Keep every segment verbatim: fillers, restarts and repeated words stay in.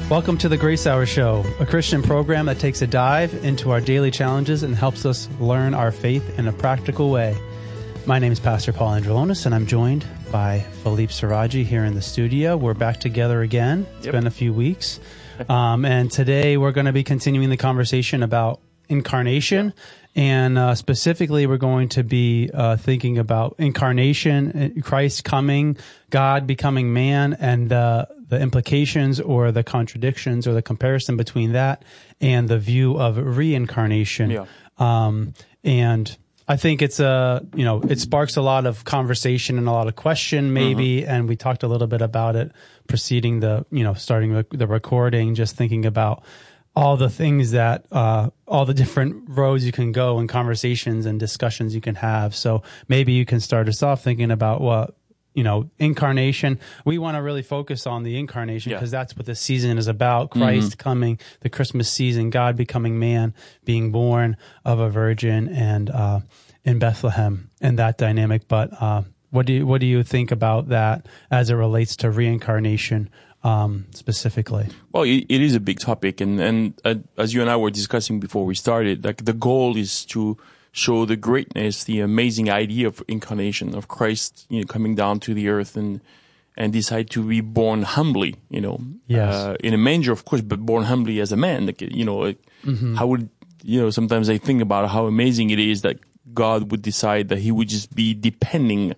Welcome to the Grace Hour Show, a Christian program that takes a dive into our daily challenges and helps us learn our faith in a practical way. My name is Pastor Paul Androlonis, and I'm joined by Philippe Siraji here in the studio. We're back together again. It's yep. been a few weeks. Um, and today we're going to be continuing the conversation about incarnation. And uh, specifically, we're going to be uh, thinking about incarnation, Christ coming, God becoming man, and the the implications or the contradictions or the comparison between that and the view of reincarnation. Yeah. Um, and I think it's a, you know, it sparks a lot of conversation and a lot of question maybe. Mm-hmm. And we talked a little bit about it preceding the, you know, starting the, the recording, just thinking about all the things that, uh, all the different roads you can go and conversations and discussions you can have. So maybe you can start us off thinking about what, you know, incarnation. We want to really focus on the incarnation because yeah. that's what this season is about. Christ mm-hmm. coming, the Christmas season, God becoming man, being born of a virgin and, uh, in Bethlehem and that dynamic. But, uh, what do you, what do you think about that as it relates to reincarnation? Um, specifically? Well, it, it is a big topic. And, and uh, as you and I were discussing before we started, like the goal is to show the greatness, the amazing idea of incarnation, of Christ, you know, coming down to the earth and, and decide to be born humbly, you know, yes. uh, in a manger, of course, but born humbly as a man. Like, you know, like, mm-hmm. how would, you know, sometimes I think about how amazing it is that God would decide that he would just be depending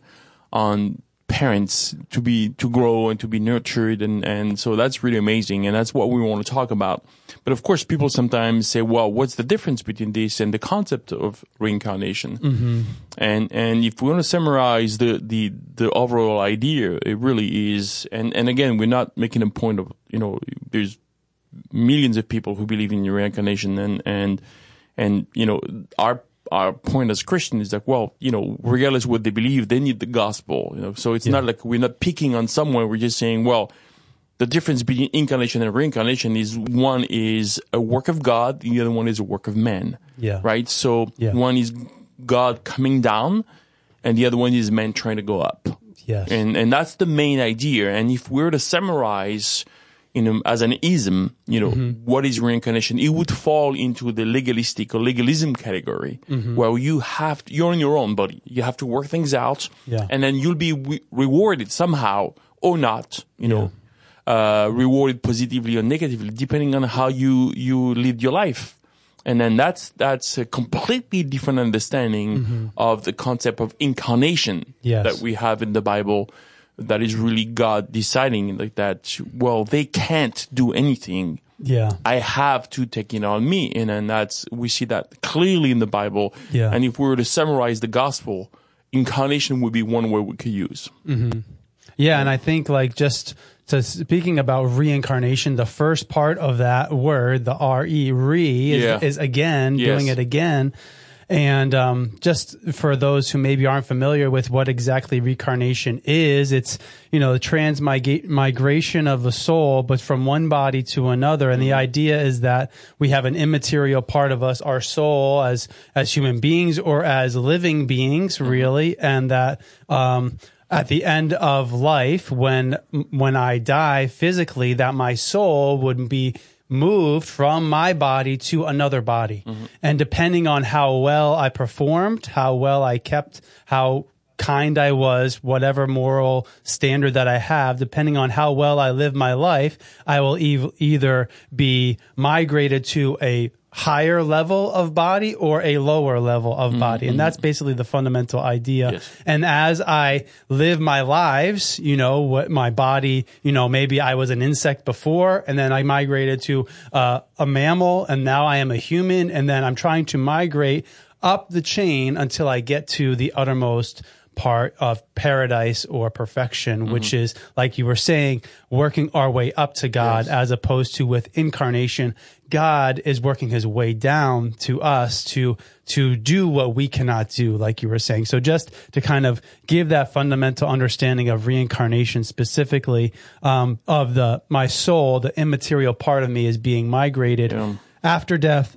on parents to be, to grow and to be nurtured. And, and so that's really amazing. And that's what we want to talk about. But of course, people sometimes say, well, what's the difference between this and the concept of reincarnation? Mm-hmm. And, and if we want to summarize the, the, the overall idea, it really is, and, and again, we're not making a point of, you know, there's millions of people who believe in reincarnation and, and, and, you know, our Our point as Christians is that, well, you know, regardless of what they believe, they need the gospel, you know. So it's yeah. not like we're not picking on someone. We're just saying, well, the difference between incarnation and reincarnation is one is a work of God, the other one is a work of man. Yeah. Right? So yeah. one is God coming down, and the other one is man trying to go up. Yes. And and that's the main idea. And if we were to summarize, you know, as an ism, you know, mm-hmm. what is reincarnation? It would fall into the legalistic or legalism category, mm-hmm. where you have to, you're in your own body. You have to work things out, yeah. and then you'll be re- rewarded somehow or not, you know, yeah. uh, rewarded positively or negatively, depending on how you, you lived your life. And then that's, that's a completely different understanding mm-hmm. of the concept of incarnation yes. that we have in the Bible. That is really God deciding like that, well, they can't do anything. Yeah. I have to take it on me. And then that's, we see that clearly in the Bible. Yeah. And if we were to summarize the gospel, incarnation would be one word we could use. Mm-hmm. Yeah. And I think like just to speaking about reincarnation, the first part of that word, the R-E, re, is, yeah. is again, yes. doing it again. And um, just for those who maybe aren't familiar with what exactly reincarnation is, it's, you know, the transmigration of the soul, but from one body to another. And the idea is that we have an immaterial part of us, our soul, as as human beings or as living beings, really, and that um, at the end of life, when when I die physically, that my soul would be moved from my body to another body. Mm-hmm. And depending on how well I performed, how well I kept, how kind I was, whatever moral standard that I have, depending on how well I live my life, I will e- either be migrated to a higher level of body or a lower level of mm-hmm. body. And that's basically the fundamental idea. Yes. And as I live my lives, you know, what my body, you know, maybe I was an insect before and then I migrated to uh, a mammal and now I am a human. And then I'm trying to migrate up the chain until I get to the uttermost part of paradise or perfection, mm-hmm. which is, like you were saying, working our way up to God, yes. as opposed to with incarnation, God is working his way down to us to to do what we cannot do, like you were saying. So just to kind of give that fundamental understanding of reincarnation specifically, um, of the my soul, the immaterial part of me is being migrated yeah. after death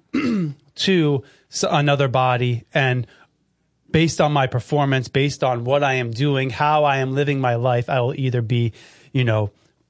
to another body, and based on my performance, based on what I am doing, how I am living my life, I will either be, you know,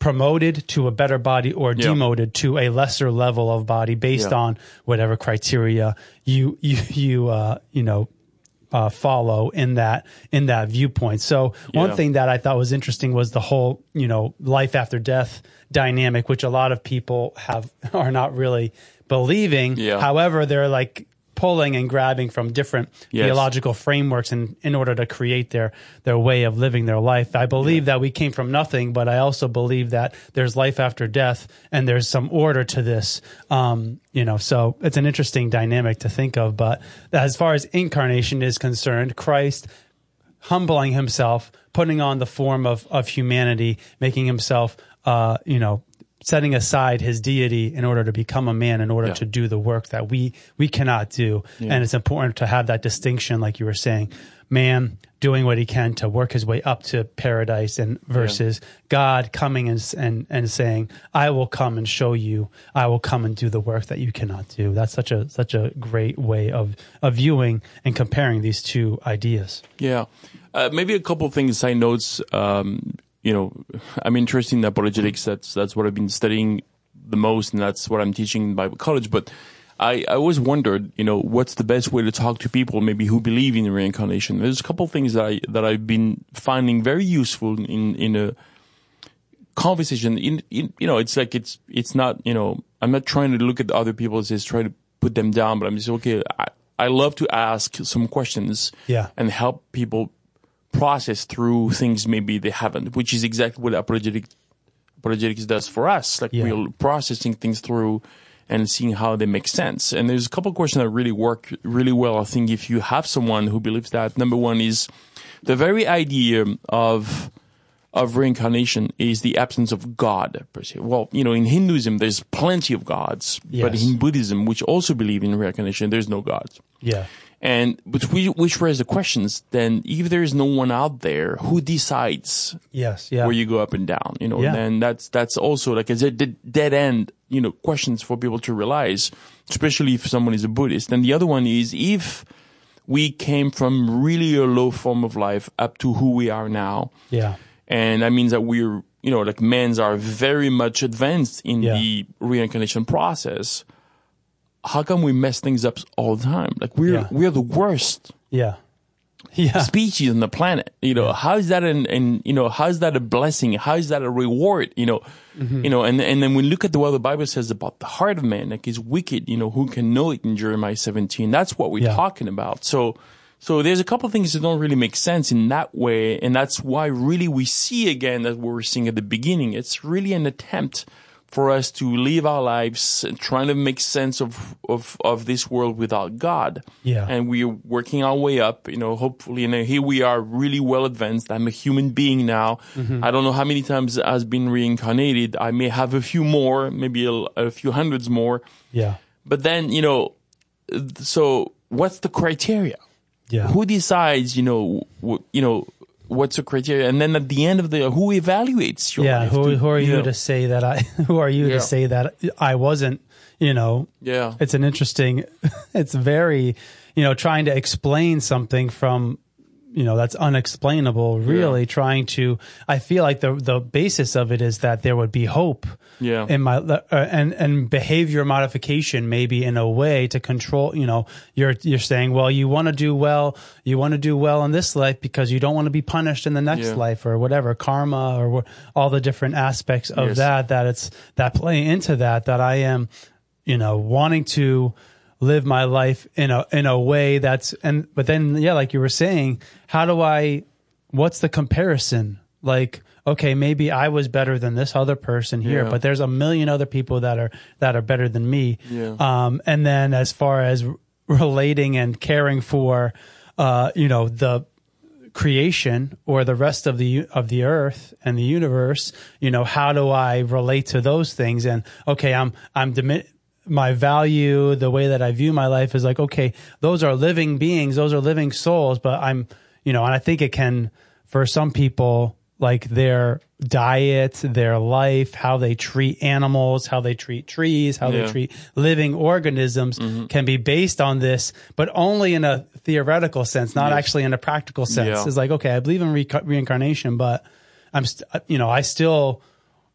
promoted to a better body or Yeah. demoted to a lesser level of body based Yeah. on whatever criteria you you you uh, you know uh, follow in that in that viewpoint. So one Yeah. thing that I thought was interesting was the whole you know life after death dynamic, which a lot of people have are not really believing. Yeah. However, they're like pulling and grabbing from different Yes. theological frameworks in, in order to create their, their way of living their life. I believe that we came from nothing, but I also believe that there's life after death and there's some order to this. Um, you know, so it's an interesting dynamic to think of. But as far as incarnation is concerned, Christ humbling himself, putting on the form of, of humanity, making himself, uh, you know, setting aside his deity in order to become a man, in order Yeah. to do the work that we we cannot do. Yeah. And it's important to have that distinction, like you were saying, man doing what he can to work his way up to paradise, and versus God coming and and and saying, "I will come and show you. I will come and do the work that you cannot do." That's such a such a great way of of viewing and comparing these two ideas. Yeah. Uh, maybe a couple of things, side notes. Um, you know, I'm interested in apologetics. That's, that's what I've been studying the most, and that's what I'm teaching in Bible college. But I, I always wondered, you know, what's the best way to talk to people maybe who believe in reincarnation? There's a couple of things that I, that I've been finding very useful in, in a conversation. In, in, you know, it's like, it's, it's not, you know, I'm not trying to look at other people and just try to put them down, but I'm just, okay, I, I love to ask some questions Yeah. and help people process through things maybe they haven't, which is exactly what apologetic, apologetics does for us. Like Yeah. we're processing things through and seeing how they make sense. And there's a couple of questions that really work really well. I think if you have someone who believes that, number one is the very idea of of reincarnation is the absence of God per se. Well, you know, in Hinduism, there's plenty of gods, but Yes. in Buddhism, which also believe in reincarnation, there's no gods. Yeah. And but we, which raises the questions, then if there is no one out there, who decides Yes. Yeah. where you go up and down? You know, Yeah. then that's that's also like a dead dead end, you know, questions for people to realize, especially if someone is a Buddhist. And the other one is if we came from really a low form of life up to who we are now. Yeah. And that means that we're, you know, like men are very much advanced in Yeah. the reincarnation process. How come we mess things up all the time? Like we're, Yeah. we're the worst Yeah. Yeah. species on the planet. You know, how is that an, and, you know, how is that a blessing? How is that a reward? You know, Mm-hmm. you know, and, and then we look at the, what the Bible says about the heart of man, like it's wicked, you know, who can know it in Jeremiah seventeen? That's what we're Yeah. talking about. So, so there's a couple of things that don't really make sense in that way. And that's why really we see again that what we're seeing at the beginning. It's really an attempt for us to live our lives trying to make sense of, of, of this world without God. Yeah. And we're working our way up, you know, hopefully, and here we are really well advanced. I'm a human being now. Mm-hmm. I don't know how many times I've been reincarnated. I may have a few more, maybe a, a few hundreds more. Yeah. But then, you know, so what's the criteria? Yeah. Who decides, you know, wh- you know, what's the criteria? And then at the end of the, who evaluates your Yeah. life? Who, to- who are you know? to say that I, who are you Yeah. to say that I wasn't, you know, Yeah. it's an interesting, it's very, you know, trying to explain something from, you know, that's unexplainable, really Yeah. trying to, I feel like the, the basis of it is that there would be hope Yeah. in my, uh, and, and behavior modification, maybe in a way to control, you know, you're, you're saying, well, you want to do well, you want to do well in this life because you don't want to be punished in the next Yeah. life or whatever, karma or wh- all the different aspects of Yes. that, that it's, that play into that, that I am, you know, wanting to live my life in a in a way that's, and but then yeah, like you were saying, how do I, what's the comparison? Like, okay, maybe I was better than this other person here, Yeah. but there's a million other people that are that are better than me. Yeah. Um, and then as far as relating and caring for, uh, you know, the creation or the rest of the of the earth and the universe, you know, how do I relate to those things? And okay, I'm I'm dimi- my value, the way that I view my life is like, okay, those are living beings, those are living souls, but I'm, you know, and I think it can, for some people, like their diet, their life, how they treat animals, how they treat trees, how Yeah. they treat living organisms can be based on this, but only in a theoretical sense, not Yes. actually in a practical sense. Yeah. It's like, okay, I believe in re- reincarnation, but I'm, st- you know, I still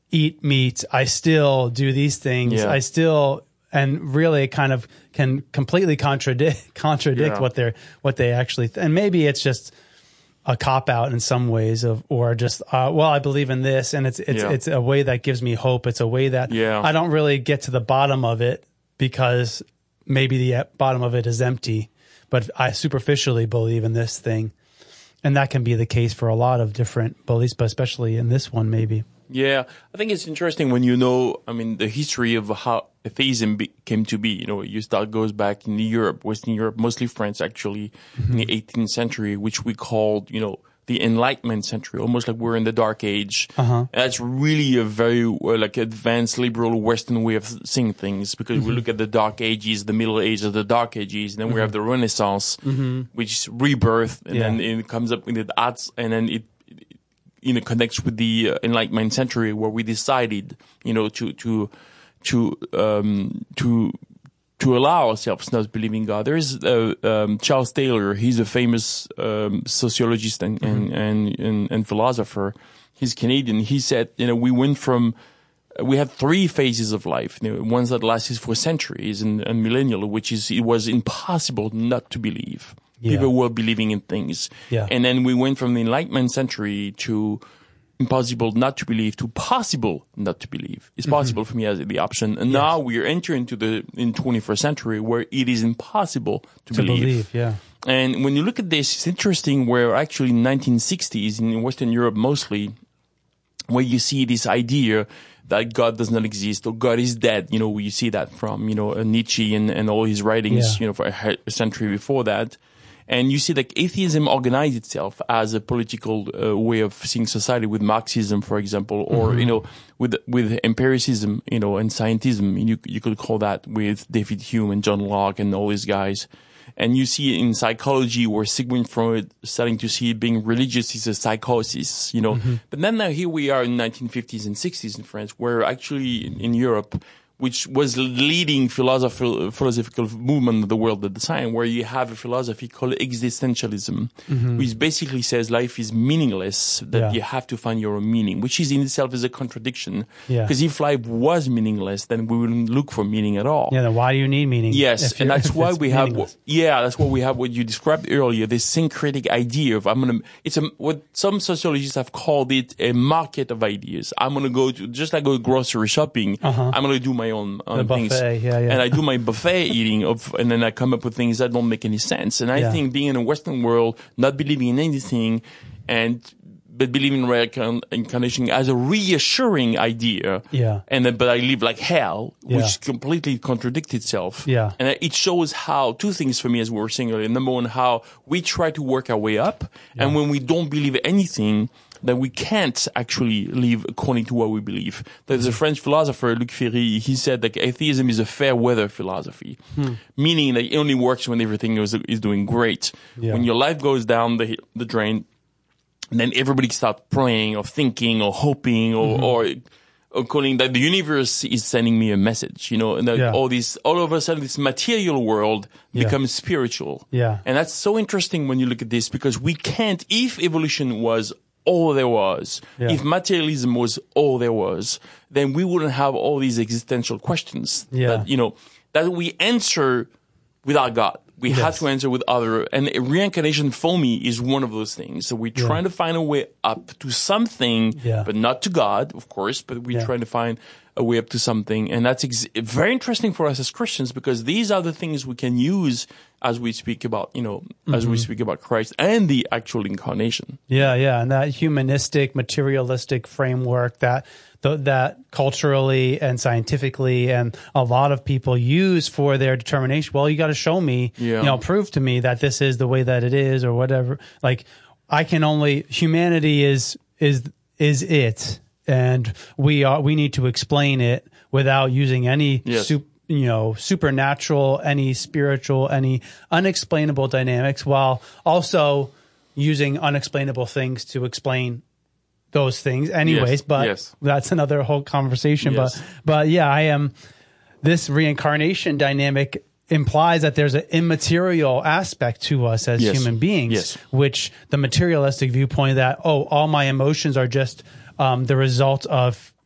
eat meat. I still do these things. Yeah. I still, and really kind of can completely contradict, contradict Yeah. what they're, what they actually, th- and maybe it's just a cop out in some ways of, or just, uh, well, I believe in this, and it's, it's, Yeah. it's a way that gives me hope. It's a way that Yeah. I don't really get to the bottom of it because maybe the bottom of it is empty, but I superficially believe in this thing. And that can be the case for a lot of different beliefs, but especially in this one, maybe. Yeah, I think it's interesting when you know, I mean, the history of how atheism be, came to be. You know, you start goes back in Europe, Western Europe, mostly France, actually, mm-hmm. in the eighteenth century, which we called, you know, the Enlightenment century, almost like we're in the Dark Age. Uh-huh. And that's really a very uh, like advanced liberal Western way of seeing things, because mm-hmm. we look at the Dark Ages, the Middle Ages, the Dark Ages, and then mm-hmm. we have the Renaissance, mm-hmm. which is rebirth, and yeah. then it comes up with the arts, and then it, it you know connects with the uh, Enlightenment century, where we decided, you know, to to to um to to allow ourselves not to believe in God. There is uh, um, Charles Taylor. He's a famous um, sociologist and, mm-hmm. and, and, and, and philosopher. He's Canadian. He said, you know, we went from, we had three phases of life. You know, ones that lasted for centuries and, and millennial, which is, it was impossible not to believe. Yeah. People were believing in things. Yeah. And then we went from the Enlightenment century to impossible not to believe to possible not to believe. It's possible mm-hmm. for me as the option. And yes. now we are entering into the in twenty-first century where it is impossible to, to believe. believe. Yeah. And when you look at this, it's interesting where actually in nineteen sixties in Western Europe mostly, where you see this idea that God does not exist or God is dead. You know, you see that from, you know, Nietzsche and, and all his writings, yeah. you know, for a, a century before that. And you see like atheism organized itself as a political uh, way of seeing society with Marxism, for example, or, mm-hmm. you know, with, with empiricism, you know, and scientism. You, you could call that with David Hume and John Locke and all these guys. And you see in psychology where Sigmund Freud starting to see being religious is a psychosis, you know. Mm-hmm. But then now here we are in nineteen fifties and sixties in France, where actually in, in Europe, which was leading philosophical, philosophical movement of the world at the time, where you have a philosophy called existentialism, mm-hmm. which basically says life is meaningless, that yeah. you have to find your own meaning, which is in itself is a contradiction. Because yeah. if life was meaningless, then we wouldn't look for meaning at all. Yeah, then why do you need meaning? Yes, and that's why we have, what, yeah, that's why we have what you described earlier, this syncretic idea of, I'm gonna, it's a, what some sociologists have called it a market of ideas. I'm gonna go to, just like go grocery shopping, uh-huh. I'm gonna do my own, own things. Buffet, yeah, yeah. And I do my buffet eating of, and then I come up with things that don't make any sense. And I yeah. think being in a Western world, not believing in anything, and but believing in reincarnation as a reassuring idea. Yeah. And then, but I live like hell, which yeah. completely contradicts itself. Yeah. And it shows how two things for me, as we were saying earlier. Number one, how we try to work our way up, yeah. and when we don't believe anything, that we can't actually live according to what we believe. There's a French philosopher, Luc Ferry, he said that atheism is a fair weather philosophy, hmm. meaning that it only works when everything is, is doing great. Yeah. When your life goes down the, the drain, then everybody starts praying or thinking or hoping or, mm-hmm. or, or calling that the universe is sending me a message, you know, and that yeah. all this, all of a sudden this material world yeah. becomes spiritual. Yeah. And that's so interesting when you look at this, because we can't, if evolution was all there was, yeah. if materialism was all there was, then we wouldn't have all these existential questions yeah. that, you know, that we answer without God. We yes. have to answer with other, and reincarnation for me is one of those things. So we're yeah. trying to find a way up to something, yeah. but not to God, of course, but we're yeah. trying to find a way up to something. And that's ex- very interesting for us as Christians, because these are the things we can use as we speak about, you know, mm-hmm. as we speak about Christ and the actual incarnation. Yeah, yeah. And that humanistic, materialistic framework that th- that culturally and scientifically and a lot of people use for their determination. Well, you got to show me, yeah. you know, prove to me that this is the way that it is or whatever. Like, I can only, humanity is, is, is it. And we are, we need to explain it without using any, yes. sup, you know, supernatural, any spiritual, any unexplainable dynamics, while also using unexplainable things to explain those things anyways. Yes. But yes. that's another whole conversation. Yes. But, but yeah, I am, this reincarnation dynamic implies that there's an immaterial aspect to us as yes. human beings, yes. which the materialistic viewpoint that, oh, all my emotions are just, um, the result of,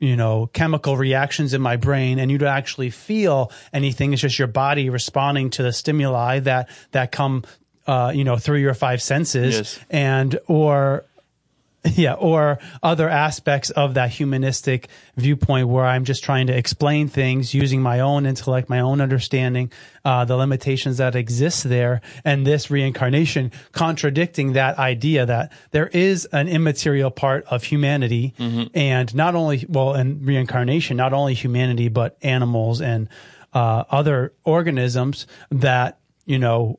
you know, chemical reactions in my brain, and you don't actually feel anything. It's just your body responding to the stimuli that, that come, uh, you know, through your five senses. Yes. And, or, yeah, or other aspects of that humanistic viewpoint where I'm just trying to explain things using my own intellect, my own understanding, uh, the limitations that exist there, and this reincarnation contradicting that idea that there is an immaterial part of humanity, mm-hmm. and not only, well, in reincarnation, not only humanity, but animals and uh, other organisms that, you know,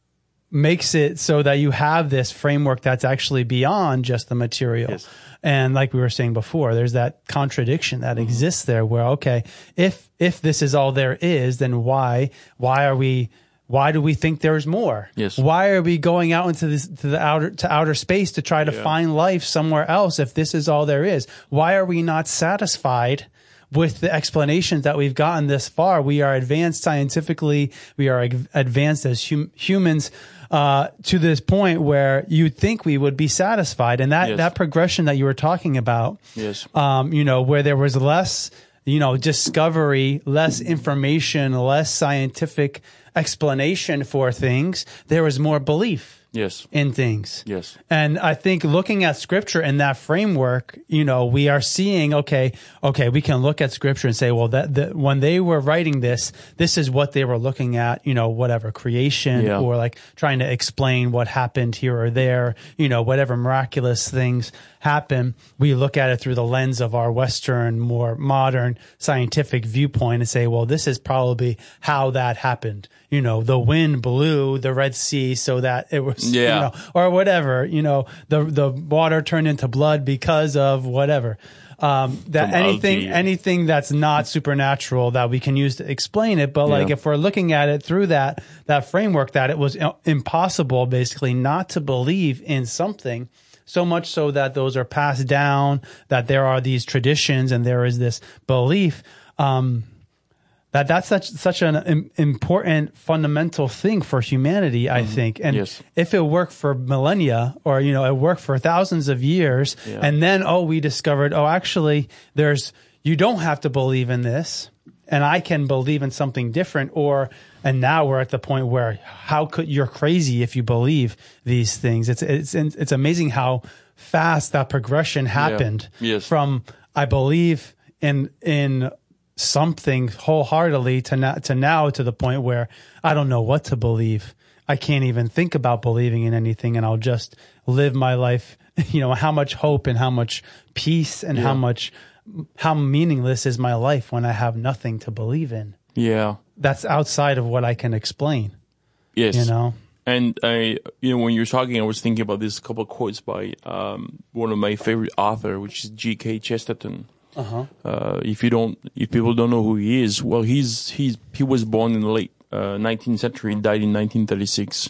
makes it so that you have this framework that's actually beyond just the material. Yes. And like we were saying before, there's that contradiction that mm-hmm. exists there where, okay, if, if this is all there is, then why, why are we, why do we think there's more? Yes. Why are we going out into this, to the outer, to outer space to try to yeah. find life somewhere else if this is all there is? Why are we not satisfied with the explanations that we've gotten this far? We are advanced scientifically. We are ag- advanced as hum- humans, uh, to this point where you'd think we would be satisfied. And that, yes. that progression that you were talking about, yes. um, you know, where there was less, you know, discovery, less information, less scientific explanation for things, there was more belief. Yes. In things. Yes. And I think looking at scripture in that framework, you know, we are seeing, okay, okay, we can look at scripture and say, well, that, that when they were writing this, this is what they were looking at, you know, whatever creation yeah. or like trying to explain what happened here or there, you know, whatever miraculous things happen. We look at it through the lens of our Western, more modern scientific viewpoint and say, well, this is probably how that happened. You know, the wind blew the Red Sea so that it was, yeah. you know, or whatever, you know, the, the water turned into blood because of whatever. Um, that From anything, algae. anything that's not supernatural that we can use to explain it. But like, Yeah. if we're looking at it through that, that framework, that it was impossible basically not to believe in something. So much so that those are passed down, that there are these traditions and there is this belief, um, that that's such, such an im- important fundamental thing for humanity, I mm-hmm. think. And yes. if it worked for millennia or, you know, it worked for thousands of years yeah. and then, oh, we discovered, oh, actually there's, you don't have to believe in this and I can believe in something different, or, and now we're at the point where how could, you're crazy if you believe these things. It's, it's, it's amazing how fast that progression happened yeah. yes. from, I believe in, in, something wholeheartedly to now, to now to the point where I don't know what to believe. I can't even think about believing in anything, and I'll just live my life. You know, how much hope and how much peace and yeah. how much, how meaningless is my life when I have nothing to believe in. Yeah. That's outside of what I can explain. Yes. You know? And I, you know, when you're talking, I was thinking about this couple of quotes by, um, one of my favorite author, which is G K Chesterton. Uh-huh. Uh, if you don't, if people don't know who he is, well, he's, he's, he was born in the late, uh, nineteenth century and died in nineteen thirty-six.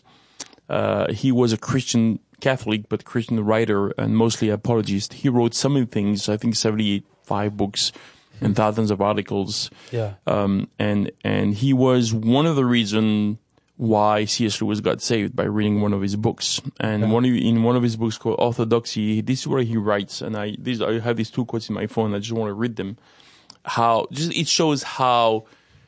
Uh, he was a Christian Catholic, but Christian writer and mostly apologist. He wrote so many things, I think seventy-eight, five books and thousands of articles. Yeah. Um, and, and he was one of the reasons why C S Lewis got saved, by reading one of his books. And yeah. one of, in one of his books called Orthodoxy, this is where he writes, and I, these, I have these two quotes in my phone. I just want to read them. How, just, it shows how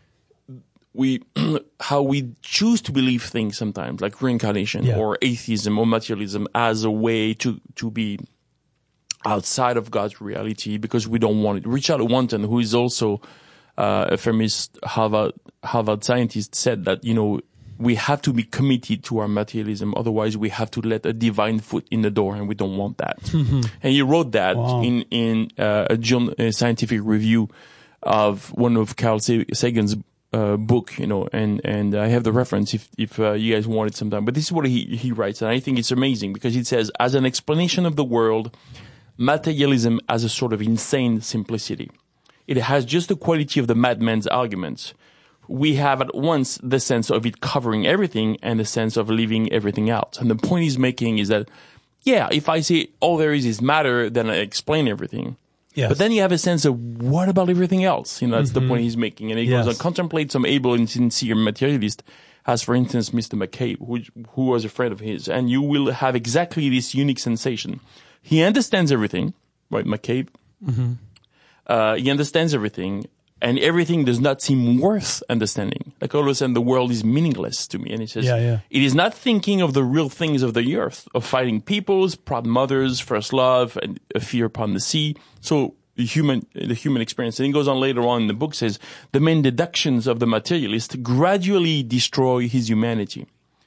we, how we choose to believe things sometimes, like reincarnation yeah. or atheism or materialism, as a way to, to be outside of God's reality because we don't want it. Richard Wanton, who is also, uh, a famous Harvard, Harvard scientist, said that, you know, we have to be committed to our materialism. Otherwise, we have to let a divine foot in the door, and we don't want that. Mm-hmm. And he wrote that wow. in, in, uh, a, journal, a scientific review of one of Carl Sagan's, uh, book, you know, and, and I have the reference if, if, uh, you guys want it sometime. But this is what he, he writes, and I think it's amazing because it says, as an explanation of the world, materialism has a sort of insane simplicity. It has just the quality of the madman's arguments. We have at once the sense of it covering everything and the sense of leaving everything out. And the point he's making is that, yeah, if I say all there is is matter, then I explain everything. Yes. But then you have a sense of what about everything else? You know, that's mm-hmm. the point he's making. And he yes. goes on, contemplate some able and sincere materialist, as for instance, Mister McCabe, who, who was a friend of his, and you will have exactly this unique sensation. He understands everything, right, McCabe? Mm-hmm. Uh, he understands everything, and everything does not seem worth understanding. Like all of a sudden, the world is meaningless to me. And he says, yeah, yeah. it is not thinking of the real things of the earth, of fighting peoples, proud mothers, first love, and a fear upon the sea. So the human, the human experience. And he goes on later on in the book, says, the main deductions of the materialist gradually destroy his humanity.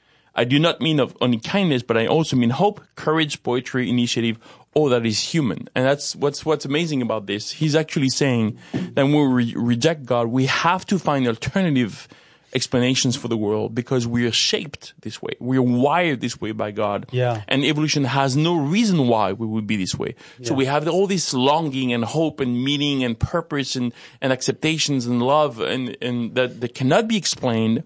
I do not mean of only kindness, but I also mean hope, courage, poetry, initiative, all that is human. And that's what's what's amazing about this. He's actually saying that when we re- reject God, we have to find alternative explanations for the world because we are shaped this way. We are wired this way by God. Yeah. And evolution has no reason why we would be this way. Yeah. So we have all this longing and hope and meaning and purpose and, and acceptations and love and, and that, that cannot be explained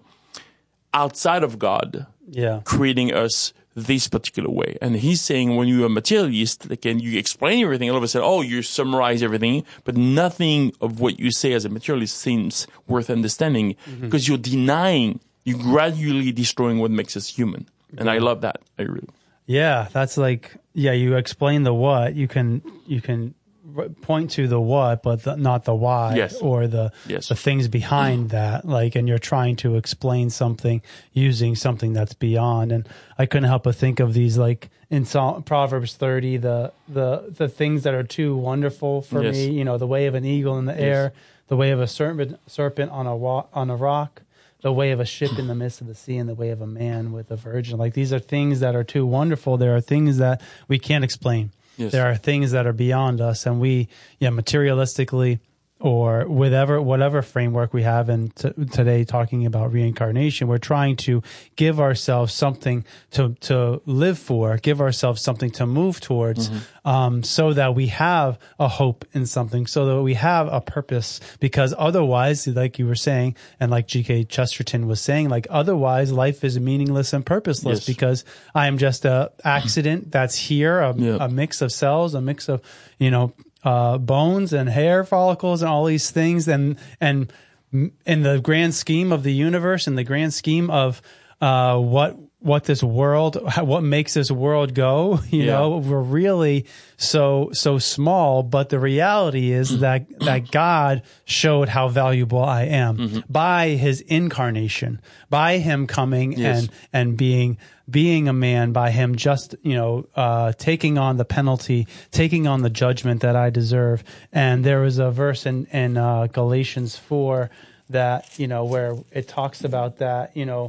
outside of God. Yeah. Creating us this particular way. And he's saying when you're a materialist, like, and you explain everything, all of a sudden, oh, you summarize everything, but nothing of what you say as a materialist seems worth understanding mm-hmm. because you're denying, you're gradually destroying what makes us human. And I love that. I really. Yeah, that's like, yeah, you explain the what, you can, you can point to the what, but the, not the why yes. or the yes. the things behind that. Like, and you're trying to explain something using something that's beyond. And I couldn't help but think of these, like in Psalm, Proverbs thirty, the the the things that are too wonderful for yes. me. You know, the way of an eagle in the yes. air, the way of a serpent serpent on a wa- on a rock, the way of a ship in the midst of the sea, and the way of a man with a virgin. Like, these are things that are too wonderful. There are things that we can't explain. Yes. There are things that are beyond us, and we, yeah, materialistically or whatever whatever framework we have, and t- today talking about reincarnation, we're trying to give ourselves something to to live for, give ourselves something to move towards, mm-hmm. um, so that we have a hope in something, so that we have a purpose. Because otherwise, like you were saying, and like G K Chesterton was saying, like otherwise life is meaningless and purposeless yes. because I am just a accident that's here, a, yeah. a mix of cells, a mix of, you know, Uh, bones and hair follicles and all these things, and and in the grand scheme of the universe, in the grand scheme of uh, what what this world, what makes this world go, you yeah. know, we're really so so small. But the reality is that that God showed how valuable I am mm-hmm. by His incarnation, by Him coming yes. and and being. being a man, by Him just, you know, uh, taking on the penalty, taking on the judgment that I deserve. And there was a verse in, in uh, Galatians four that, you know, where it talks about that, you know,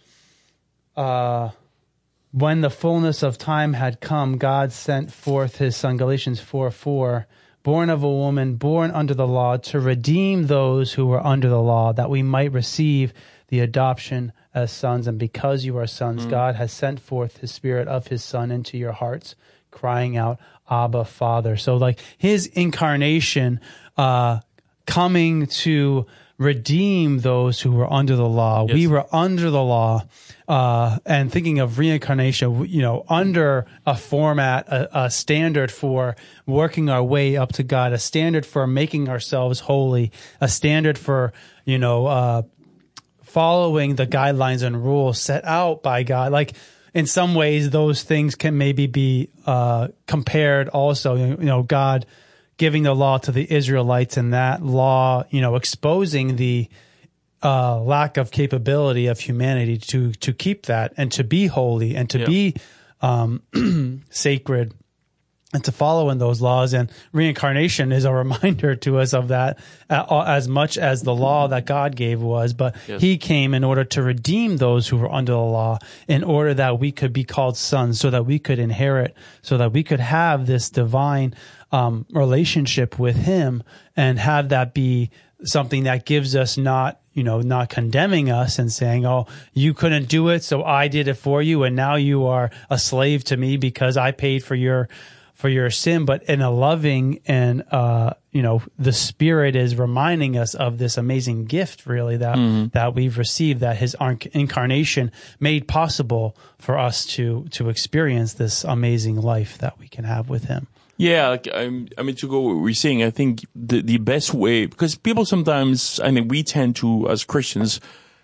uh, when the fullness of time had come, God sent forth His Son, Galatians four four, born of a woman, born under the law, to redeem those who were under the law, that we might receive the adoption as sons. And because you are sons, mm. God has sent forth His Spirit of His Son into your hearts, crying out, Abba, Father. So like His incarnation, uh, coming to redeem those who were under the law. Yes. We were under the law, uh, and thinking of reincarnation, you know, under a format, a, a standard for working our way up to God, a standard for making ourselves holy, a standard for, you know, uh, following the guidelines and rules set out by God. Like, in some ways, those things can maybe be uh, compared also, you know, God giving the law to the Israelites, and that law, you know, exposing the uh, lack of capability of humanity to to keep that and to be holy and to yeah. be um, sacred and to follow in those laws. And reincarnation is a reminder to us of that, uh, as much as the law that God gave was. But yes. He came in order to redeem those who were under the law, in order that we could be called sons, so that we could inherit, so that we could have this divine um, relationship with Him, and have that be something that gives us not, you know, not condemning us and saying, oh, you couldn't do it, so I did it for you, and now you are a slave to me because I paid for your for your sin. But in a loving and, uh, you know, the Spirit is reminding us of this amazing gift, really, that, mm-hmm. that we've received, that His incarnation made possible for us to, to experience this amazing life that we can have with Him. Yeah, like, I'm, I mean, to go what we're saying, I think the, the best way, because people sometimes, I think we tend to, as Christians,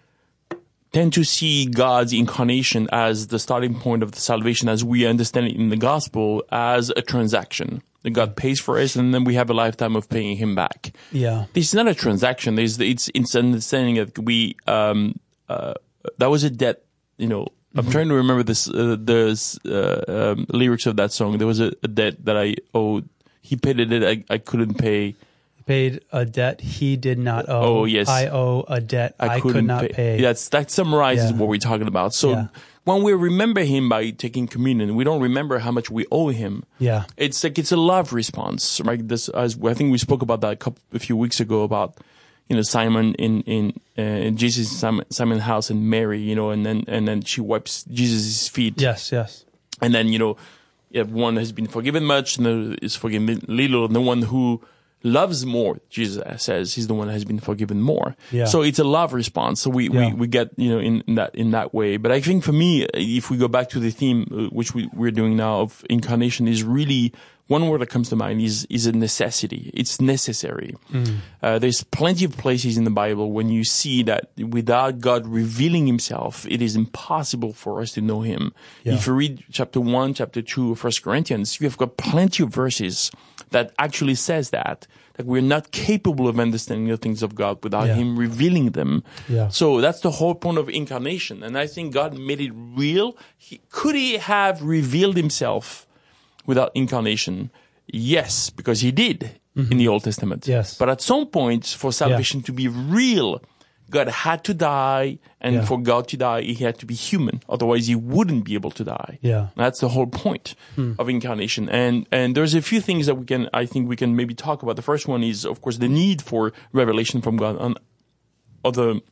tend to see God's incarnation as the starting point of the salvation as we understand it in the gospel as a transaction. that God pays for us, and then we have a lifetime of paying Him back. Yeah. This is not a transaction. There's, it's, it's understanding that we, um, uh, that was a debt, you know. I'm mm-hmm. trying to remember this, uh, the uh, um, lyrics of that song. There was a, a debt that I owed. He paid a debt I, I couldn't pay. Paid a debt he did not owe. Oh, yes. I owe a debt I, I could not pay. pay. That's, that summarizes yeah. what we're talking about. So yeah. when we remember Him by taking communion, we don't remember how much we owe Him. Yeah. It's like, it's a love response, right? This, as I think we spoke about that a couple, a few weeks ago about, you know, Simon in, in, uh, in Jesus' Simon, Simon's house and Mary, you know, and then, and then she wipes Jesus' feet. Yes, yes. And then, you know, if one has been forgiven much, and the is forgiven little, and the one who loves more, Jesus says, he's the one that has been forgiven more. Yeah. So it's a love response. So we, yeah. we, we get, you know, in, in that, in that way. But I think for me, if we go back to the theme, uh, which we, we're doing now of incarnation, is really, one word that comes to mind is, is a necessity. It's necessary. Mm. Uh, there's plenty of places in the Bible when you see that without God revealing Himself, it is impossible for us to know Him. Yeah. If you read chapter one, chapter two of First Corinthians, you have got plenty of verses that actually says that, that we're not capable of understanding the things of God without yeah. Him revealing them. Yeah. So that's the whole point of incarnation. And I think God made it real. He, could He have revealed Himself without incarnation? Yes, because He did mm-hmm. in the Old Testament. Yes. But at some point, for salvation yeah. to be real, God had to die, and yeah. for God to die, He had to be human. Otherwise, He wouldn't be able to die. Yeah. That's the whole point hmm. of incarnation. And, and there's a few things that we can, I think we can maybe talk about. The first one is, of course, the need for revelation from God on other,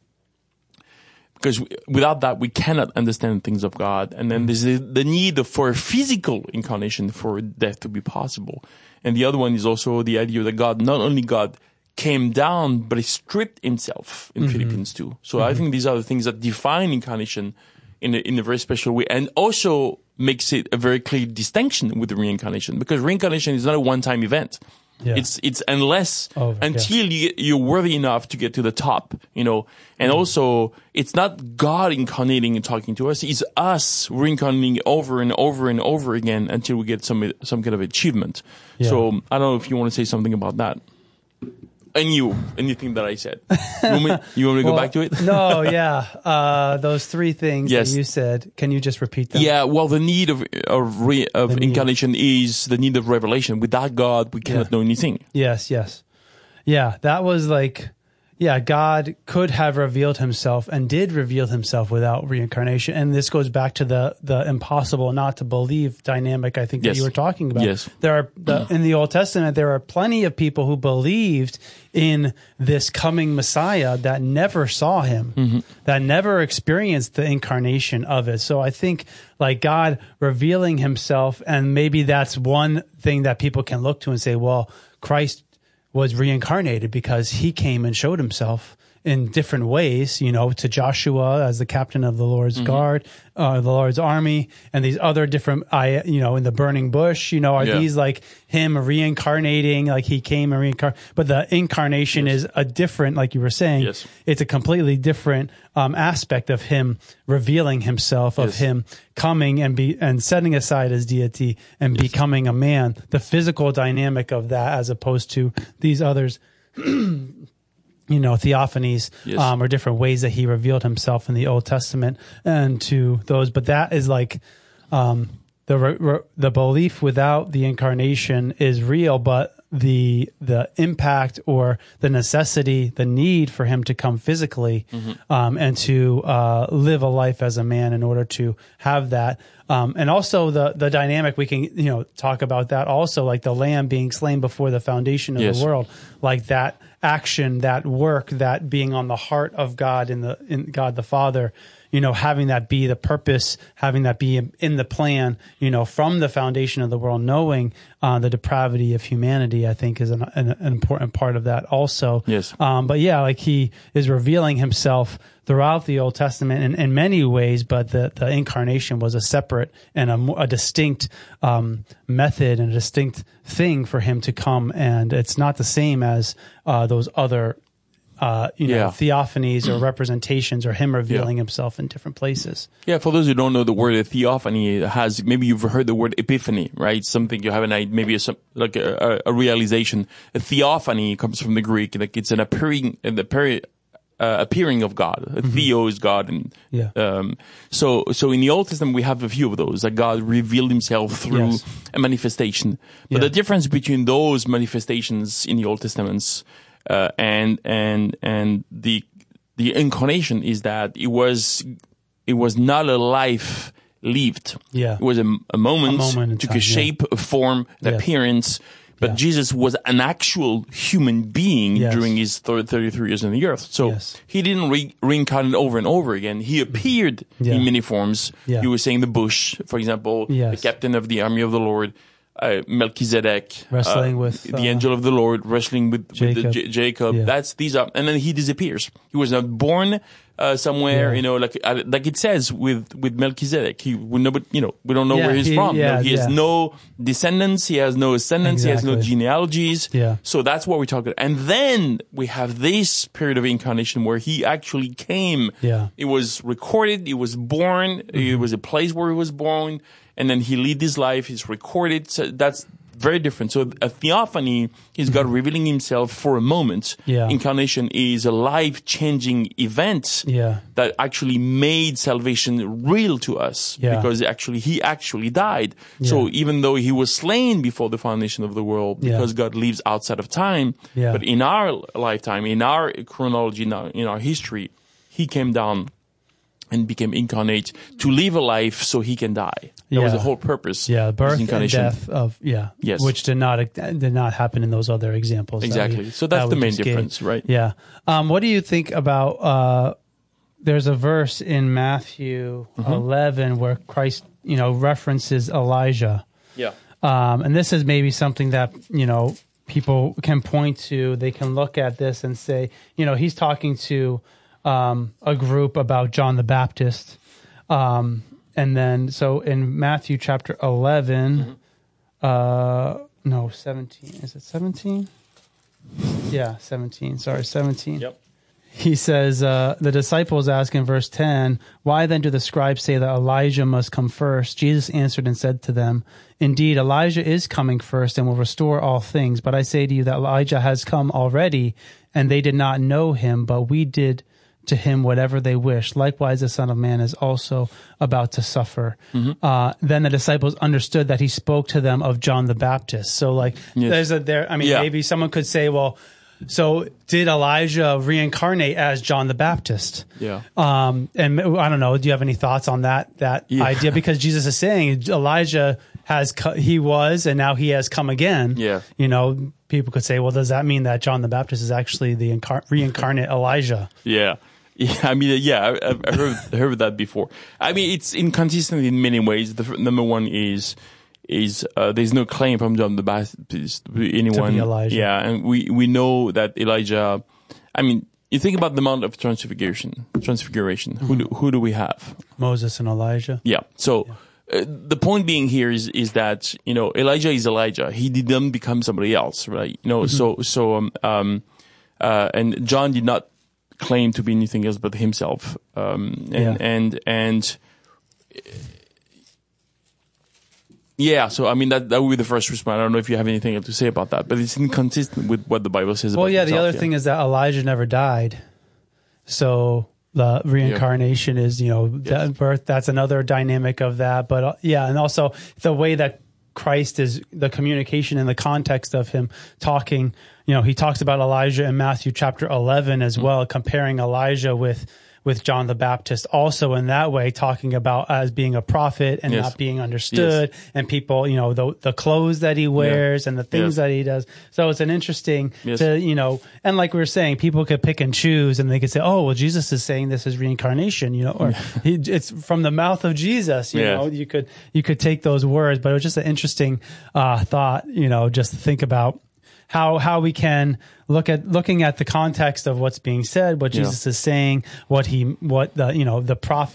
because without that, we cannot understand things of God. And then there's the, the need for a physical incarnation for death to be possible. And the other one is also the idea that God, not only God came down, but He stripped Himself in mm-hmm. Philippians two. So mm-hmm. I think these are the things that define incarnation in a, in a very special way, and also makes it a very clear distinction with the reincarnation, because reincarnation is not a one-time event. Yeah. It's, it's unless, oh, until yeah. you, you're worthy enough to get to the top, you know, and mm-hmm. also it's not God incarnating and talking to us. It's us reincarnating over and over and over again until we get some, some kind of achievement. Yeah. So I don't know if you want to say something about that. And you, anything that I said. You want me, you want me to well, go back to it? No, yeah. Uh, those three things yes. that you said, can you just repeat them? Yeah, well, the need of, of, re, of incarnation need. is the need of revelation. Without God, we cannot yeah. know anything. Yes, yes. Yeah, that was like, yeah, God could have revealed Himself and did reveal Himself without reincarnation. And this goes back to the the impossible not to believe dynamic, I think, that yes. you were talking about. Yes. There are the, in the Old Testament, there are plenty of people who believed in this coming Messiah that never saw Him, mm-hmm. that never experienced the incarnation of it. So I think like God revealing Himself, and maybe that's one thing that people can look to and say, well, Christ was reincarnated because He came and showed Himself in different ways, you know, to Joshua as the captain of the Lord's mm-hmm. guard, uh, the Lord's army, and these other different, I, you know, in the burning bush, you know, are yeah. these like Him reincarnating, like He came and reincarnated, but the incarnation yes. is a different, like you were saying, yes. it's a completely different um, aspect of Him revealing Himself, of yes. Him coming and be, and setting aside His deity and yes. becoming a man, the physical dynamic of that, as opposed to these others. You know, theophanies, yes. um, or different ways that He revealed Himself in the Old Testament and to those. But that is like, um, the, re, re, the belief without the incarnation is real, but the, the impact or the necessity, the need for Him to come physically, mm-hmm. um, and to, uh, live a life as a man in order to have that. Um, and also the, the dynamic, we can, you know, talk about that also, like the lamb being slain before the foundation of yes. the world, like that action, that work, that being on the heart of God in the, in God the Father, you know, having that be the purpose, having that be in the plan, you know, from the foundation of the world, knowing, uh, the depravity of humanity, I think is an, an, an important part of that also. Yes. Um, but yeah, like He is revealing Himself throughout the Old Testament in, in many ways, but the, the incarnation was a separate and a, a distinct um, method and a distinct thing for Him to come. And it's not the same as uh, those other uh, you know, Yeah. theophanies or representations or him revealing Yeah. himself in different places. Yeah, for those who don't know, the word theophany has, maybe you've heard the word epiphany, right? Something you have an idea, maybe a, some, like a, a realization. A theophany comes from the Greek, like it's an appearing, an appearing, uh, appearing of God. Mm-hmm. Theo is God, and yeah. um, so so in the Old Testament we have a few of those. That God revealed Himself through Yes. a manifestation. But Yeah. the difference between those manifestations in the Old Testaments uh, and and and the the incarnation is that it was it was not a life lived. Yeah. It was a, a moment, A moment in took time, a shape, a form, an Yeah. appearance. But Yeah. Jesus was an actual human being Yes. during his thir- thirty-three years on the earth. So Yes. he didn't re- reincarnate over and over again. He appeared Yeah. in many forms. Yeah. You were saying the bush, for example, Yes. the captain of the army of the Lord, uh, Melchizedek, Wrestling uh, with, the uh, angel of the Lord, wrestling with Jacob. With the J- Jacob. Yeah. That's these are, and then he disappears. He was not born uh, somewhere, Yeah. you know, like uh, like it says with with Melchizedek. He we know, but you know, we don't know Yeah, where he's he- from. You know, yeah, he has yeah. no descendants. He has no ascendants. He has no Exactly. genealogies. Yeah. So that's what we're talking. And then we have this period of incarnation where he actually came. Yeah. It was recorded. He was born. Mm-hmm. It was a place where he was born, and then he lived his life. He's recorded. So that's very different. So a theophany is God revealing Himself for a moment. Yeah. Incarnation is a life-changing event Yeah. that actually made salvation real to us, Yeah. because actually He actually died. So Yeah. even though He was slain before the foundation of the world, Yeah. because God lives outside of time, Yeah. but in our lifetime, in our chronology, in our, in our history, He came down and became incarnate to live a life so He can die. That was Yeah. the whole purpose. Yeah, of birth His and incarnation. death of yeah, Yes. which did not did not happen in those other examples. that Exactly. we- So that's that the we main just gave. difference, right? Yeah. Um, what do you think about? Uh, there's a verse in Matthew Mm-hmm. eleven where Christ, you know, references Elijah, Yeah. um, and this is maybe something that you know people can point to. They can look at this and say, you know, he's talking to um, a group about John the Baptist. Um, and then, so in Matthew chapter eleven, Mm-hmm. uh, no, seventeen, is it seventeen? Yeah, seventeen, sorry, seventeen. Yep. He says, uh, the disciples ask in verse ten, why then do the scribes say that Elijah must come first? Jesus answered and said to them, indeed, Elijah is coming first and will restore all things. But I say to you that Elijah has come already, and they did not know him, but we did to him whatever they wished. Likewise, the Son of Man is also about to suffer. Mm-hmm. Uh, then the disciples understood that he spoke to them of John the Baptist. So, like, Yes. there's a there. I mean, Yeah. maybe someone could say, well, so did Elijah reincarnate as John the Baptist? Yeah. Um, and I don't know. Do you have any thoughts on that that Yeah. idea? Because Jesus is saying Elijah has co- he was and now he has come again. Yeah. You know, people could say, well, does that mean that John the Baptist is actually the incar- reincarnate Elijah? Yeah. Yeah, I mean, yeah, I- I've heard, heard that before. I mean, it's inconsistent in many ways. The f- number one is, is, uh, there's no claim from John the Baptist to be anyone. To be Elijah. Yeah, and we, we know that Elijah, I mean, you think about the Mount of Transfiguration, Transfiguration. Mm-hmm. Who do, who do we have? Moses and Elijah. Yeah. So, uh, the point being here is, is that, you know, Elijah is Elijah. He didn't become somebody else, right? You know, so, so, um, um, uh, and John did not claim to be anything else but himself. Um, and, Yeah. and, and, yeah, so I mean, that, that would be the first response. I don't know if you have anything else to say about that, but it's inconsistent with what the Bible says about Well, yeah. The himself, other thing is that Elijah never died, so the reincarnation is, you know, that birth. That's another dynamic of that. But uh, yeah, and also the way that Christ is, the communication in the context of him talking. You know, he talks about Elijah in Matthew chapter eleven as well, comparing Elijah with with John the Baptist, also in that way, talking about as being a prophet and Yes. not being understood, and people, you know, the the clothes that he wears and the things Yes. that he does. So it's an interesting Yes. to, you know, and like we were saying, people could pick and choose, and they could say, oh, well, Jesus is saying this is reincarnation, you know, or he, it's from the mouth of Jesus, you Yeah. know, you could you could take those words, but it was just an interesting uh, thought, you know, just to think about how how we can look at looking at the context of what's being said, what Yeah. Jesus is saying, what he what the you know the prophet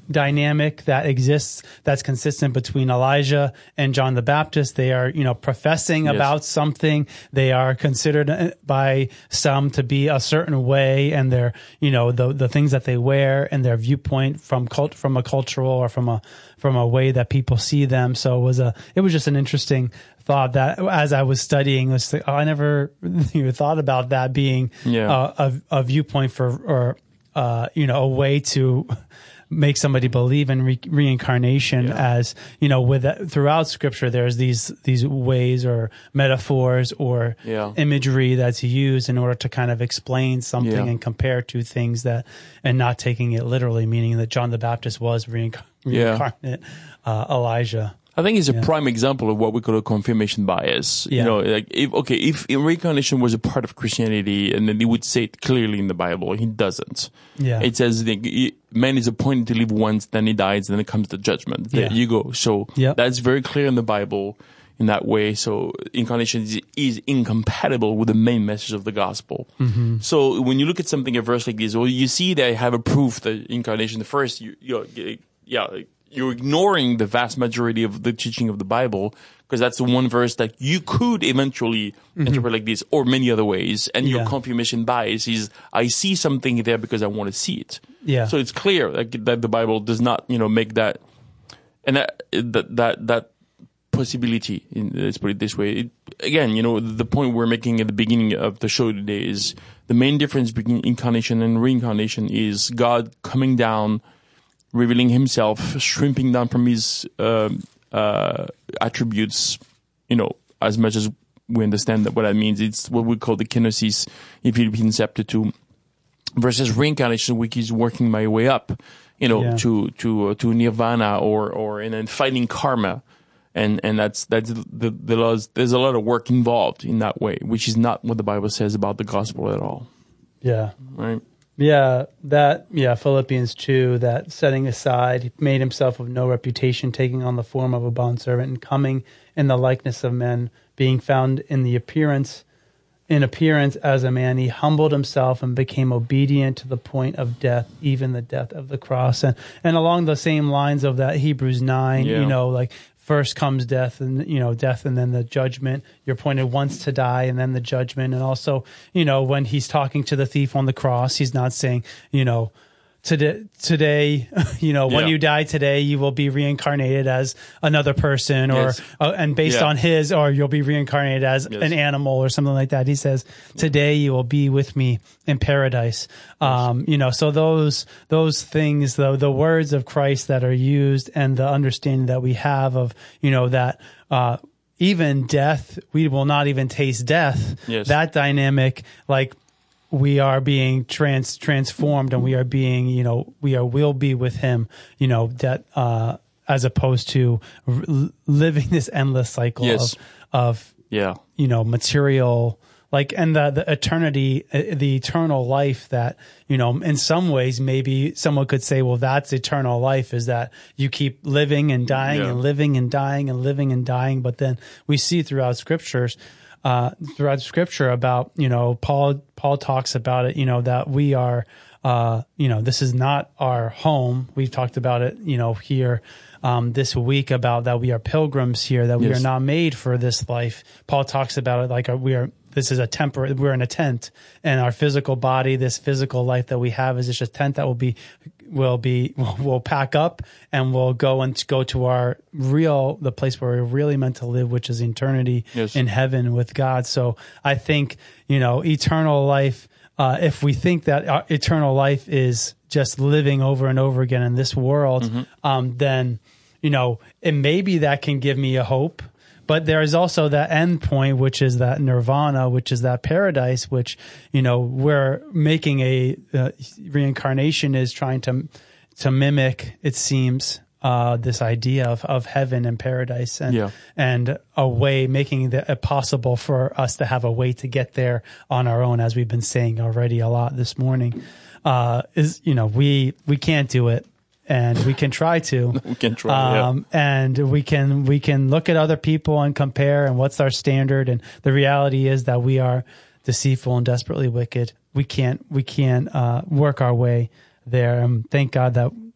dynamic that exists that's consistent between Elijah and John the Baptist. They are, you know, professing Yes. about something. They are considered by some to be a certain way, and their, you know, the the things that they wear and their viewpoint from cult from a cultural or from a from a way that people see them. So it was a it was just an interesting thought that as I was studying, was oh, I never even thought about that being Yeah. uh, a a viewpoint for or uh, you know, a way to make somebody believe in re- reincarnation. Yeah. As you know, with that, throughout Scripture, there's these these ways or metaphors or Yeah. imagery that's used in order to kind of explain something Yeah. and compare two things that, and not taking it literally, meaning that John the Baptist was reinc- Yeah. reincarnate uh, Elijah. I think it's a Yeah. prime example of what we call a confirmation bias. Yeah. You know, like if okay, if reincarnation was a part of Christianity, and then he would say it clearly in the Bible, he doesn't. Yeah. It says that he- man is appointed to live once, then he dies, then it comes the judgment. There Yeah. you go. So Yeah. that's very clear in the Bible in that way. So incarnation is, is incompatible with the main message of the gospel. Mm-hmm. So when you look at something, a verse like this, well, you see they have a proof that incarnation. First, you, you yeah. Like, you're ignoring the vast majority of the teaching of the Bible, because that's the one verse that you could eventually mm-hmm. interpret like this, or many other ways. And your Yeah. confirmation bias is, I see something there because I want to see it. Yeah. So it's clear like, that the Bible does not, you know, make that, and that, that, that, that possibility, in, let's put it this way. It, again, you know, the point we're making at the beginning of the show today is the main difference between incarnation and reincarnation is God coming down, revealing himself, shrimping down from his um, uh, attributes, you know, as much as we understand that what that means. It's what we call the kenosis in Philippians chapter two, versus reincarnation, which is working my way up, you know, Yeah. to to uh, to nirvana or or and then fighting karma, and and that's that's the the laws. There's a lot of work involved in that way, which is not what the Bible says about the gospel at all, Yeah. right? Yeah, that, yeah, Philippians two, that setting aside, he made himself of no reputation, taking on the form of a bondservant and coming in the likeness of men, being found in the appearance, in appearance as a man, he humbled himself and became obedient to the point of death, even the death of the cross. And, and along the same lines of that Hebrews nine, Yeah. you know, like, first comes death, and you know, death, and then the judgment. You're appointed once to die, and then the judgment. And also, you know, when he's talking to the thief on the cross, he's not saying, you know, today, today, you know, when Yeah. you die today, you will be reincarnated as another person, or Yes. uh, and based Yeah. on his, or you'll be reincarnated as Yes. an animal or something like that. He says, today you will be with me in paradise. Um, you know, so those those things, the the words of Christ that are used, and the understanding that we have of, you know, that uh, even death, we will not even taste death. Yes. That dynamic, like, we are being trans transformed, and we are being, you know, we are will be with him, you know, that uh, as opposed to r- living this endless cycle Yes. of of Yeah. you know, material, like, and the, the eternity, uh, the eternal life that, you know, in some ways, maybe someone could say, well, that's eternal life, is that you keep living and dying Yeah. and living and dying and living and dying. But then we see throughout scriptures, uh, throughout scripture about, you know, Paul, Paul talks about it, you know, that we are, uh, you know, this is not our home. We've talked about it, you know, here, um, this week, about that we are pilgrims here, that we Yes. are not made for this life. Paul talks about it like uh, we are, this is a temporary, we're in a tent, and our physical body, this physical life that we have, is just a tent that will be, will be, will pack up, and we'll go and go to our real, the place where we're really meant to live, which is eternity Yes. in heaven with God. So I think, you know, eternal life, uh, if we think that our eternal life is just living over and over again in this world, Mm-hmm. um, then, you know, it maybe that can give me a hope. But there is also that end point, which is that nirvana, which is that paradise, which, you know, we're making a uh, reincarnation is trying to to mimic, it seems, uh, this idea of, of heaven and paradise, and Yeah. and a way, making the, it possible for us to have a way to get there on our own, as we've been saying already a lot this morning. Uh, is, you know, we we can't do it. And we can try to. We can try, yeah. um, and we can we can look at other people and compare, and what's our standard. And the reality is that we are deceitful and desperately wicked. We can't we can't uh, work our way there. And thank God that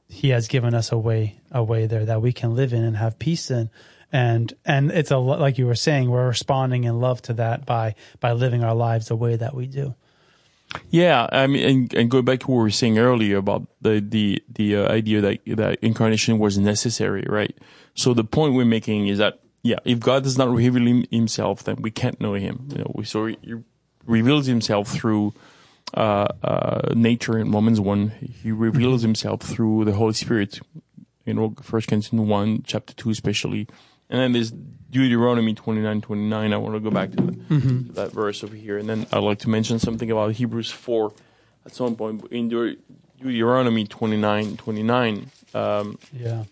he has given us a way, a way there that we can live in and have peace in. And, and it's a, like you were saying, we're responding in love to that by, by living our lives the way that we do. Yeah, I mean, and, and go back to what we were saying earlier about the the the uh, idea that that incarnation was necessary, right? So the point we're making is that yeah, if God does not reveal him, himself, then we can't know him. You know, we so he reveals himself through uh, uh, nature in Romans one. He reveals himself through the Holy Spirit. You know, First Corinthians one, chapter two, especially. And then there's Deuteronomy twenty-nine twenty-nine. I want to go back to, the, mm-hmm. to that verse over here. And then I'd like to mention something about Hebrews four at some point. In De- Deuteronomy twenty-nine twenty-nine, um, yeah.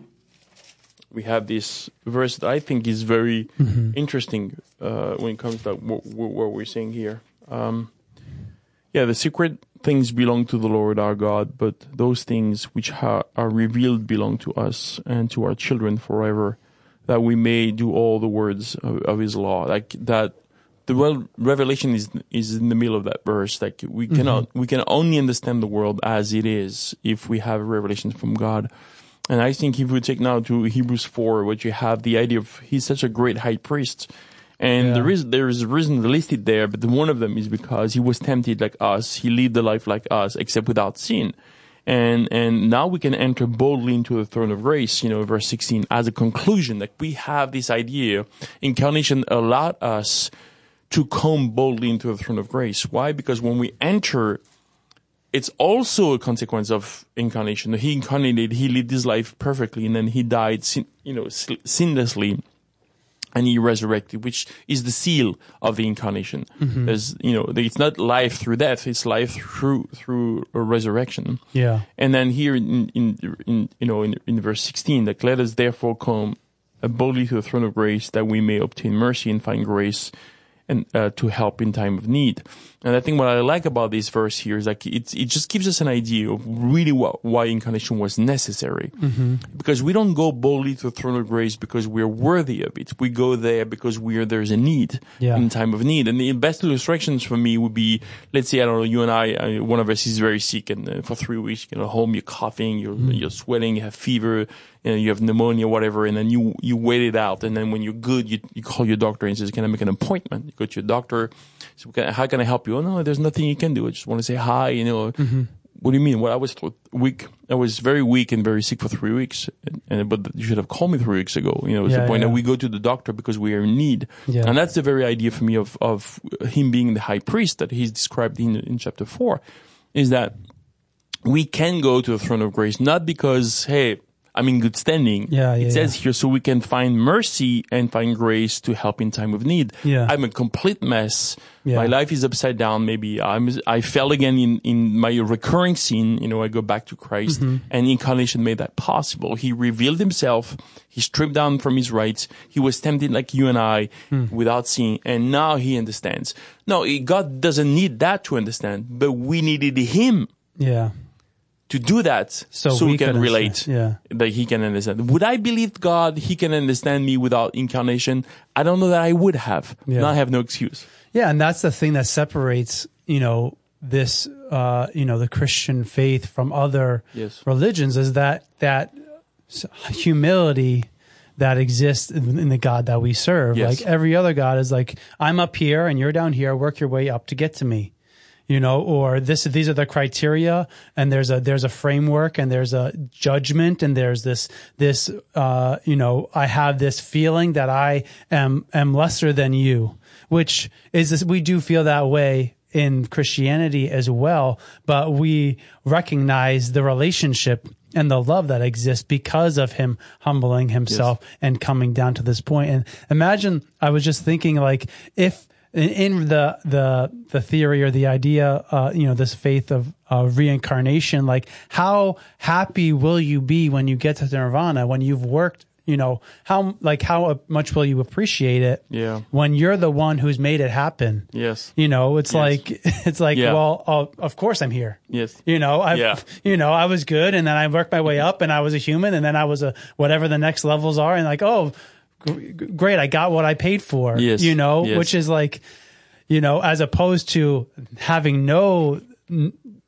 we have this verse that I think is very mm-hmm. interesting uh, when it comes to what, what we're saying here. Um, yeah, the secret things belong to the Lord our God, but those things which ha- are revealed belong to us and to our children forever, that we may do all the words of, of his law. Like that, the well, revelation is is in the middle of that verse. Like we mm-hmm. cannot, we can only understand the world as it is if we have revelations from God. And I think if we take now to Hebrews four, what you have the idea of he's such a great high priest, and yeah. there is there is a reason listed there, but one of them is because he was tempted like us, he lived a life like us, except without sin. And and now we can enter boldly into the throne of grace, you know, verse sixteen, as a conclusion. Like we have this idea, incarnation allowed us to come boldly into the throne of grace. Why? Because when we enter, it's also a consequence of incarnation. He incarnated, he lived his life perfectly, and then he died, sin, you know, sinlessly. And he resurrected, which is the seal of the incarnation. Mm-hmm. There's, you know, it's not life through death; it's life through through a resurrection. Yeah. And then here in in, in you know in, in verse sixteen, like let us therefore come boldly to the throne of grace, that we may obtain mercy and find grace, and uh, to help in time of need. And I think what I like about this verse here is like it it just gives us an idea of really what, why incarnation was necessary. Mm-hmm. Because we don't go boldly to the throne of grace because we're worthy of it. We go there because we're there's a need yeah. in time of need. And the best illustrations for me would be, let's say, I don't know, you and I, uh, one of us is very sick, and uh, for three weeks, you know, home, you're coughing, you're mm-hmm. you're sweating, you have fever, you know, you have pneumonia, whatever, and then you you wait it out, and then when you're good, you you call your doctor and says, "Can I make an appointment?" You go to your doctor. So can, how can I help you? Oh, no, there's nothing you can do. I just want to say hi. You know, mm-hmm. What do you mean? Well, I was weak. I was very weak and very sick for three weeks. And, and but you should have called me three weeks ago. You know, it's yeah, the point yeah. that we go to the doctor because we are in need. Yeah. And that's the very idea for me of of him being the high priest that he's described in in chapter four, is that we can go to the throne of grace not because hey, I'm in good standing. Yeah, yeah, it says yeah. here, so we can find mercy and find grace to help in time of need. Yeah. I'm a complete mess. Yeah. My life is upside down. Maybe I'm, I fell again in, in my recurring sin. You know, I go back to Christ, mm-hmm. and incarnation made that possible. He revealed himself. He stripped down from his rights. He was tempted like you and I mm. without sin. And now he understands. No, God doesn't need that to understand, but we needed him. Yeah. To do that, so, so we, we can relate, yeah. that he can understand. Would I believe God, he can understand me without incarnation? I don't know that I would have. Yeah. And I have no excuse. Yeah, and that's the thing that separates, you know, this, uh, you know, the Christian faith from other yes. religions, is that that humility that exists in, in the God that we serve. Yes. Like every other God is like, I'm up here and you're down here, work your way up to get to me. You know, or this, these are the criteria, and there's a, there's a framework, and there's a judgment, and there's this, this, uh, you know, I have this feeling that I am, am lesser than you, which is this, we do feel that way in Christianity as well, but we recognize the relationship and the love that exists because of him humbling himself yes. and coming down to this point. And imagine, I was just thinking, like, if, in the the the theory or the idea, uh, you know, this faith of uh, reincarnation, like how happy will you be when you get to Nirvana, when you've worked, you know, how like how much will you appreciate it? Yeah. When you're the one who's made it happen. Yes. You know, it's yes. like it's like yeah. well, oh, of course I'm here. Yes. You know, I yeah. you know, I was good, and then I worked my way up, and I was a human, and then I was a whatever the next levels are, and like oh. Great, I got what I paid for, yes, you know, yes. which is like, you know, as opposed to having no,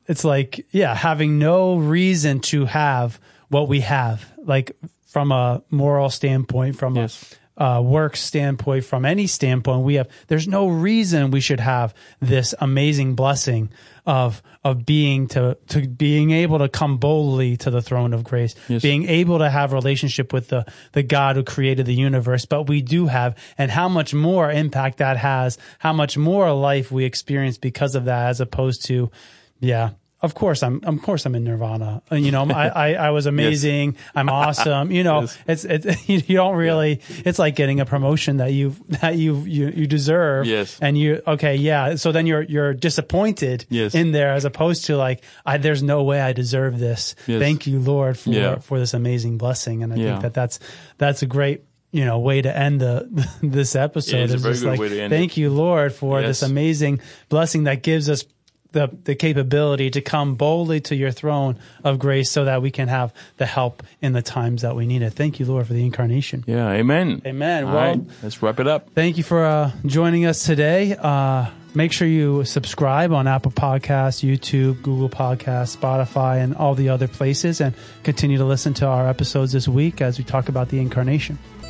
it's like, yeah, having no reason to have what we have, like from a moral standpoint, from Yes. a uh, work standpoint, from any standpoint, we have, there's no reason we should have this amazing blessing of, of being to, to being able to come boldly to the throne of grace, Yes. being able to have relationship with the, the God who created the universe, but we do have, and how much more impact that has, how much more life we experience because of that, as opposed to, yeah, of course I'm, of course I'm in nirvana. You know, I, I, I was amazing. Yes. I'm awesome. You know, yes. it's, it's, you don't really, yeah. it's like getting a promotion that you, that you, you, you deserve. Yes. And you, okay. Yeah. So then you're, you're disappointed yes. in there, as opposed to like, I, there's no way I deserve this. Yes. Thank you, Lord, for, yeah. for this amazing blessing. And I yeah. think that that's, that's a great, you know, way to end the, this episode. Yeah, it's is a very just good like, way to end thank it. you, Lord, for yes. this amazing blessing that gives us the the capability to come boldly to your throne of grace, so that we can have the help in the times that we need it. Thank you, Lord, for the incarnation. Yeah, amen. Amen. All well, right, let's wrap it up. Thank you for uh, joining us today. Uh, make sure you subscribe on Apple Podcasts, YouTube, Google Podcasts, Spotify, and all the other places, and continue to listen to our episodes this week as we talk about the incarnation.